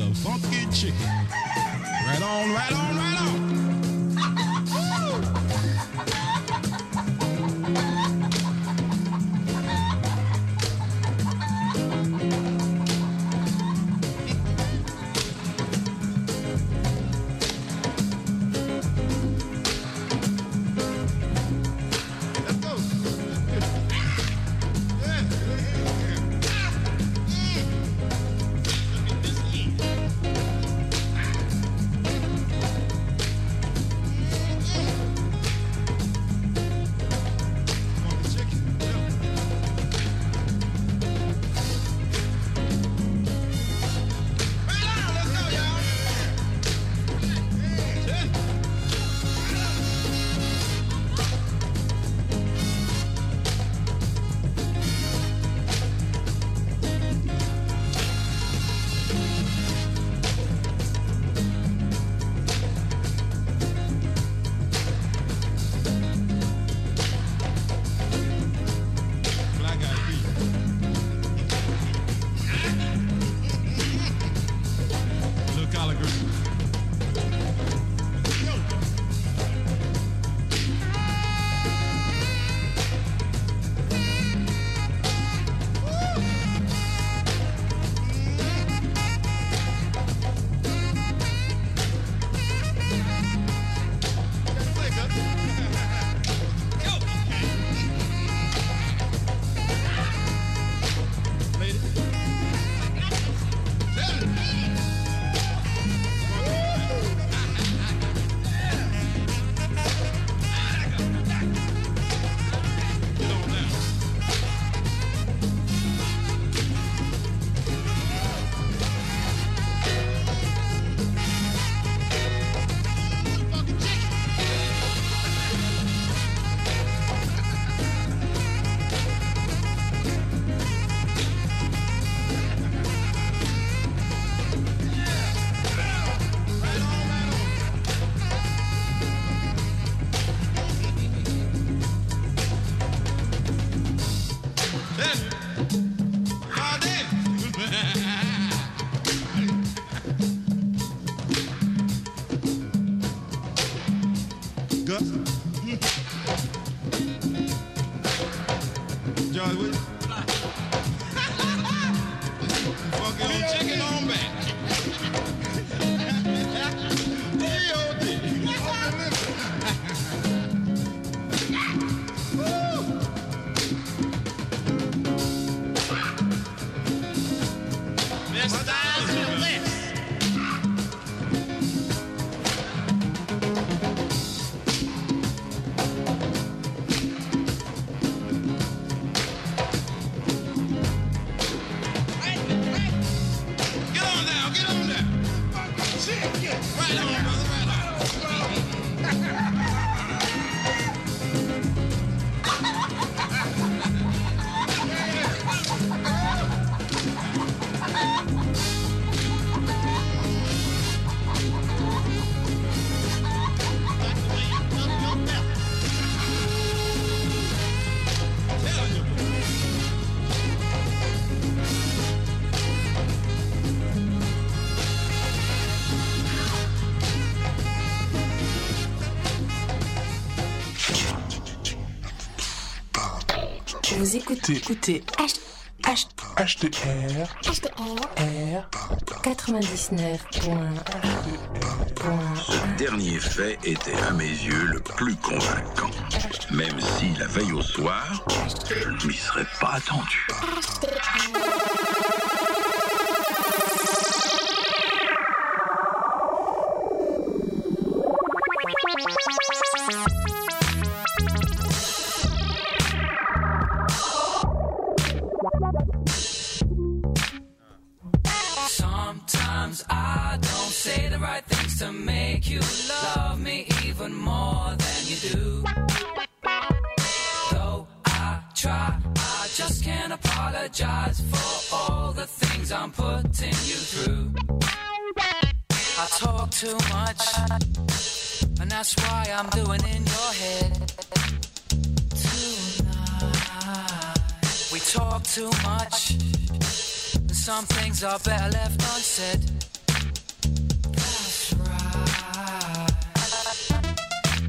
the funky chicken. Right on, right on, right on. Vous écoutez HDR 99. Ce dernier fait était à mes yeux le plus convaincant. Même si la veille au soir, je ne m'y serais pas attendu. Sometimes I don't say the right things to make you love me even more than you do. Though I try, I just can't apologize for all the things I'm putting you through. I talk too much, and that's why I'm doing in your head tonight. We talk too much, and some things are better left unsaid.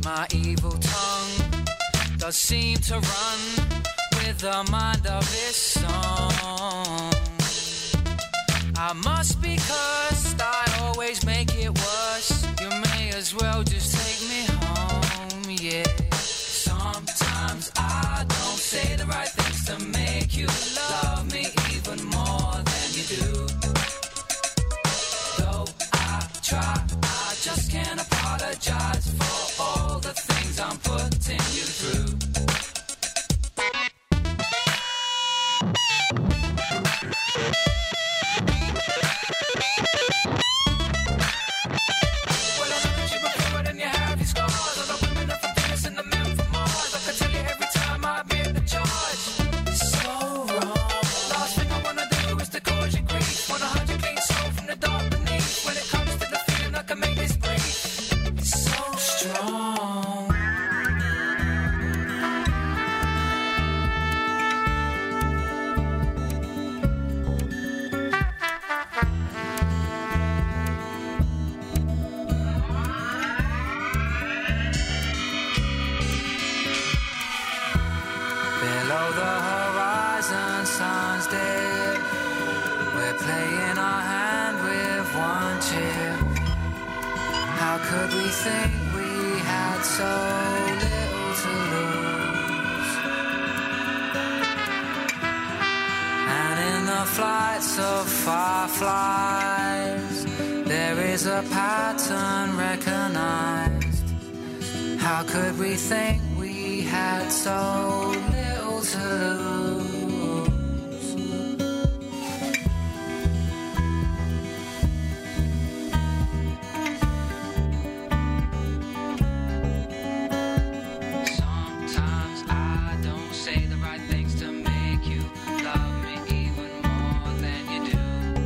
My evil tongue does seem to run with the mind of its song. I must be cursed, I always make it worse. You may as well just take me home, yeah. Sometimes I don't say the right things to make you love me even more than you do. Though I try, I just can't apologize for all the things I'm putting you through. How could we think we had so little to lose? Sometimes I don't say the right things to make you love me even more than you do.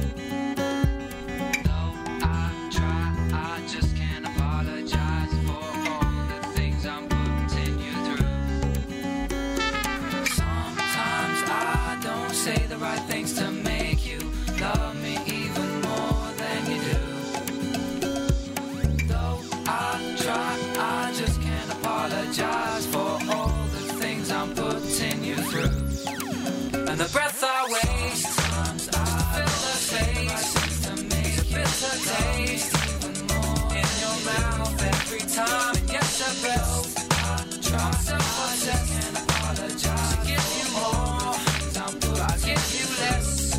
Though I try, I just can't apologize for all the things I'm putting you through. Sometimes I don't say the right things to make you love me even more than you do. Though I try, I just can't apologize for all the things I'm putting you through. And the breath I waste, fill the space, to make a bitter taste in your mouth every time it gets a best. I'm self-obsessed, can't apologize. To give you more, I give you less.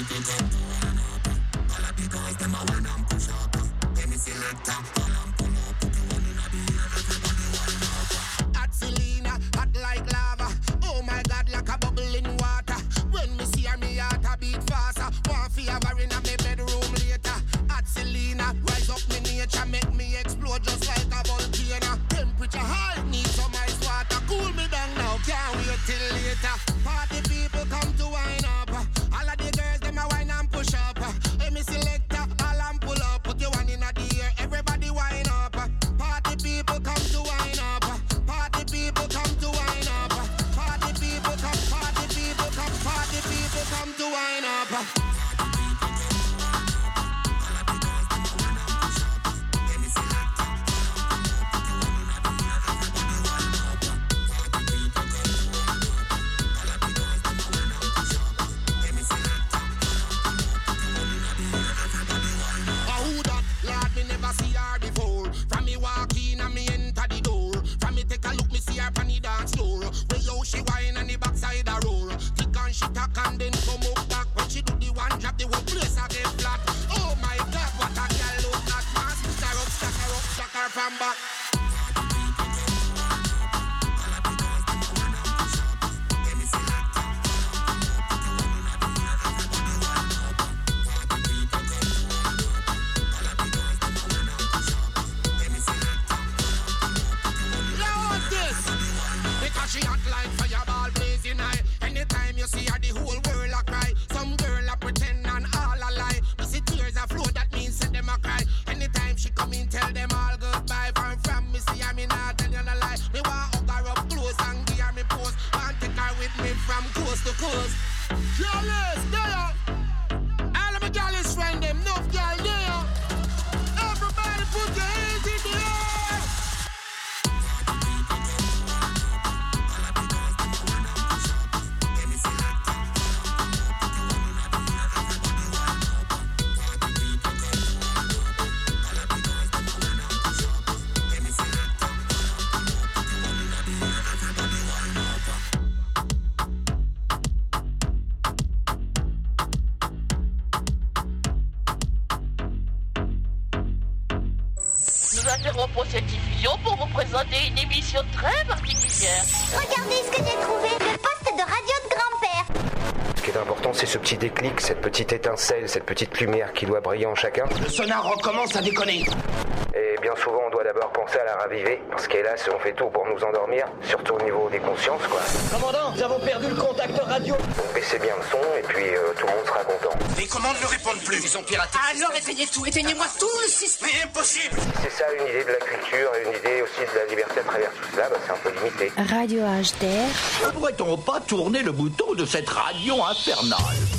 Interrompons cette diffusion pour vous présenter une émission très particulière. Regardez ce que j'ai trouvé, le poste de radio de grand-père. Ce qui est important, c'est ce petit déclic, cette petite étincelle, cette petite lumière qui doit briller en chacun. Le sonar recommence à déconner. Et bien souvent, on doit d'abord penser à la raviver, parce qu'hélas, on fait tout pour nous endormir, surtout au niveau des consciences, quoi. Commandant, nous avons perdu le contact radio. Donc baissez bien le son, et puis tout le monde sera content. Les commandes ne répondent plus, ils sont piratés. Alors éteignez tout, éteignez-moi tout le système. Mais impossible. Si c'est ça une idée de la culture, et une idée aussi de la liberté à travers tout cela, bah, c'est un peu limité. Radio HDR. Ne pourrait-on pas tourner le bouton de cette radio infernale?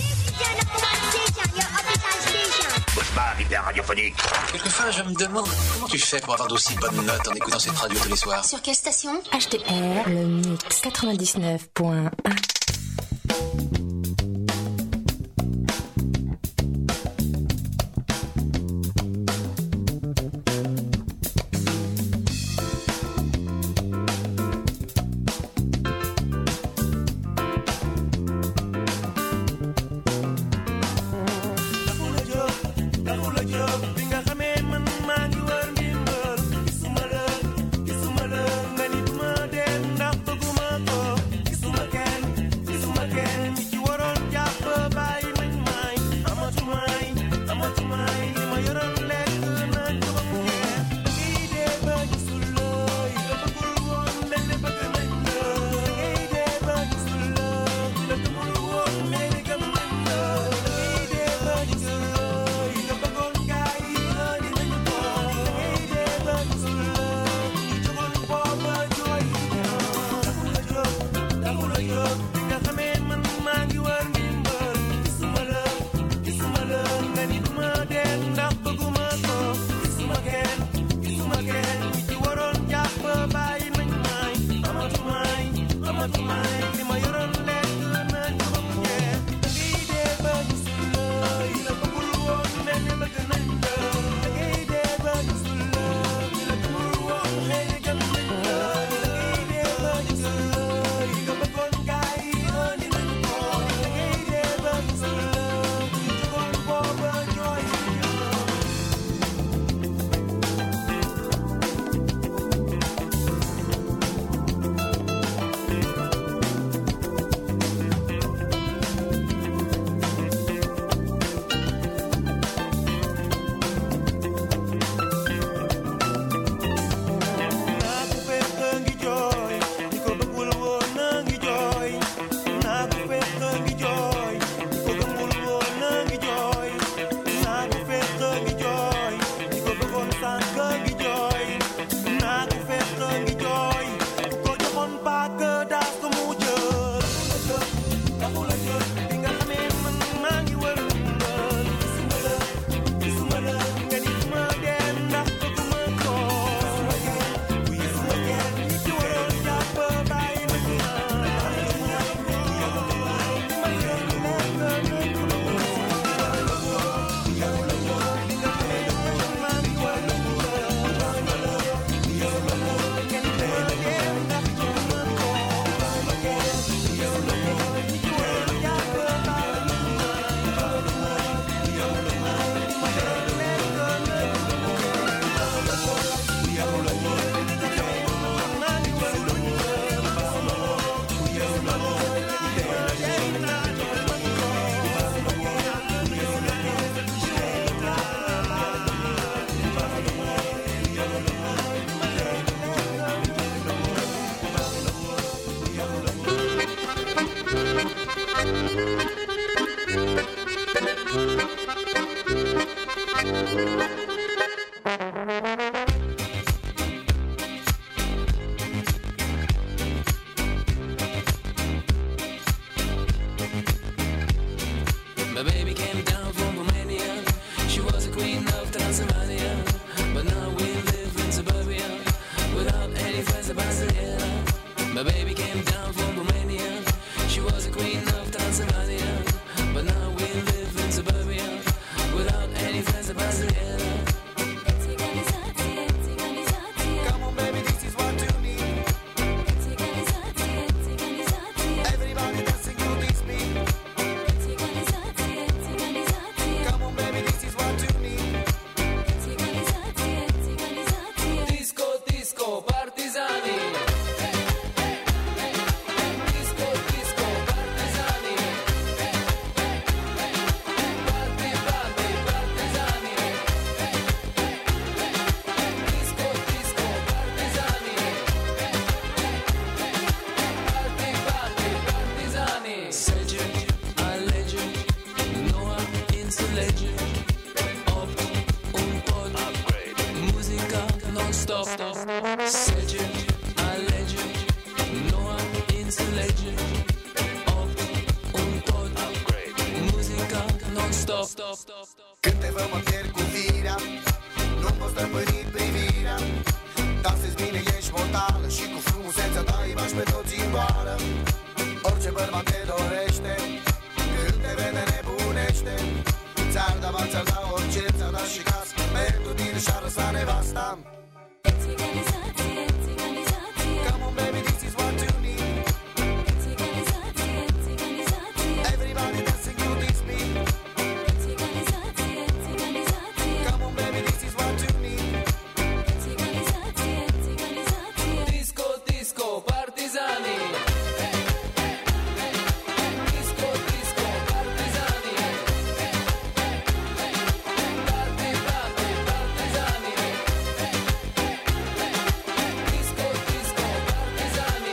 Bouge-moi, hyper radiophonique. Quelquefois, je me demande comment tu fais pour avoir d'aussi bonnes notes en écoutant cette radio tous les soirs. Sur quelle station? HDR, le mix 99.1. My baby came down from Romania. She was a queen of Transylvania, but now we live in suburbia without any friends of Barcelona. My baby came down from Romania. She was a queen of Transylvania, but now we live in suburbia without any friends of Barcelona. Come on, baby, this is what you need. Everybody dancing to this beat. Come on, baby, this is what you need. Disco, disco, partizani. Disco, disco, partizani. Party, party, partizani. Disco, disco, partizani. Party, party, partizani. Legend, a legend. Noah into legend. Opt, pod. Musica non-stop. Legend, a legend. Noah into legend. Opt, pod. Musica non-stop. Când te văd mă pierd cu firea, nu pot stăpâni privirea. Dansezi bine, ești mortală și cu frumusețea ta îi bași pe toți în boală. Orice bărbat te dorește, când te vede nebunește. Ți-ar da bani, ți-ar da orice, ți-ar da și casă, pentru tine și-ar lăsa nevasta. Come on, baby, this is what you need. Everybody dancing to this beat. Come on, baby, this is what you need. Disco, disco, partizani. Disco, disco, partizani. Party, party, partizani. Disco, disco, partizani.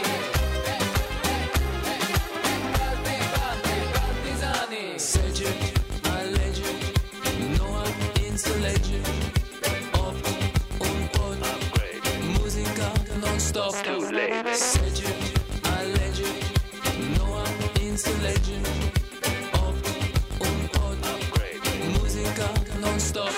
Party, party, partizani. Legend, a legend. Noah into legend. Opt, pod. Musica non-stop. Legend, a legend. Noah into legend. Opt, pod. Musica non-stop.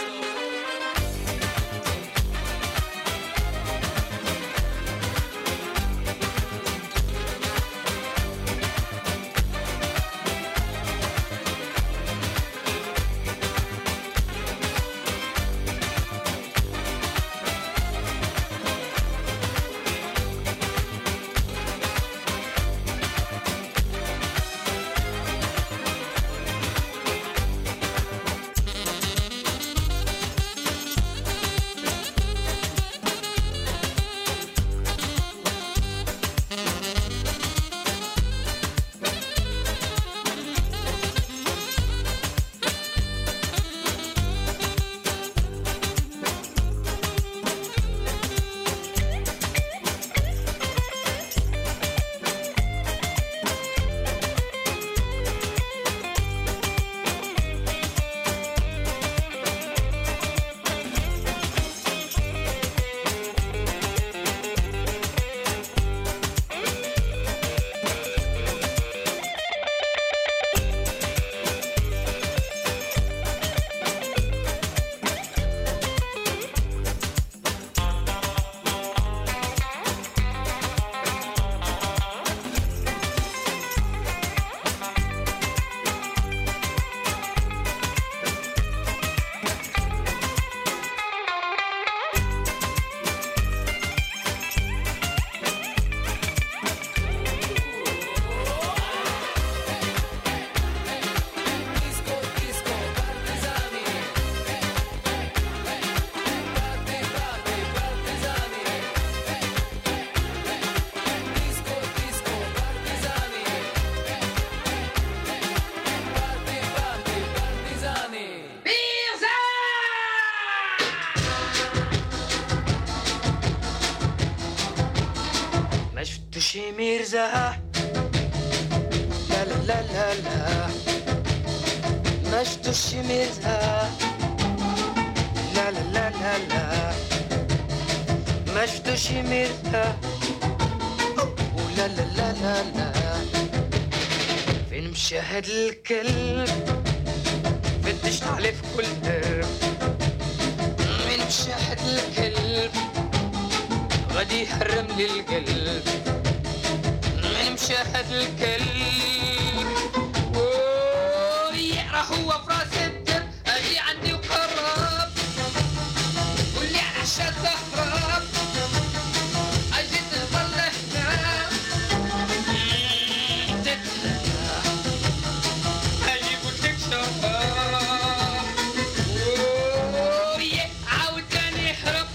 شي ميرزا لا لا لا لا لا مجد شي ميرزا لا لا لا لا لا مجد شي ميرزا ولا لا لا لا لا فين مشاهد الكلب غادي يحرم لي القلب من مشاهد الكلب. راه هو فراس الدب اجي عندي وقرب واللي على عشا تهرب اجي تهبل هنا اجي قلت لك شباب عاود تاني يهرب.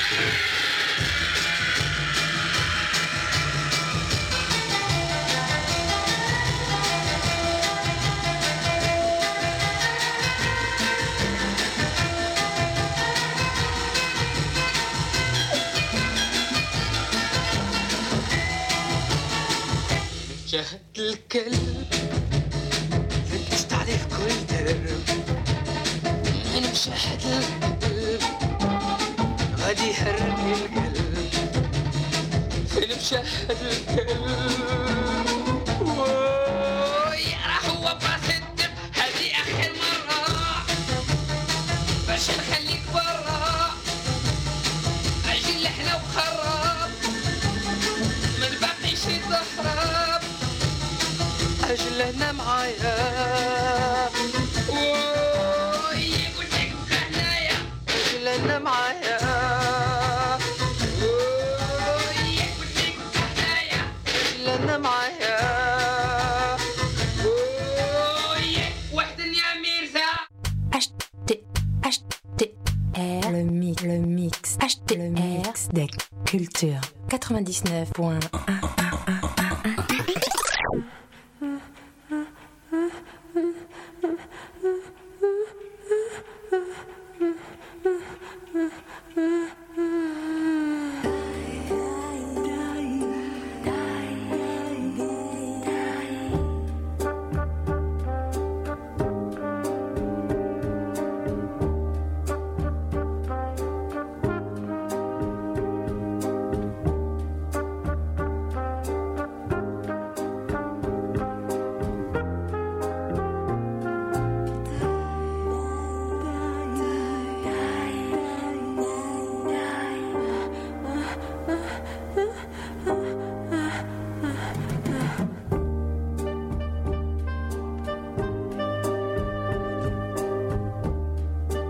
شهد الكلب فتشت عليه في كل درب من مشاهد القلب غادي يحرم لي القلب من مشاهد القلب. راه هو براس الدب هذه اخر مرة باش نخليك برا اجي لحنا وخرب ما نبقيش تهرب اجل هنا معايا. قلت لك هنايا اجل هنا معايا. قلت لك هنايا اجل هنا معايا. وحدني يا ميرزا. HTR le mix. HTR des cultures 99.1.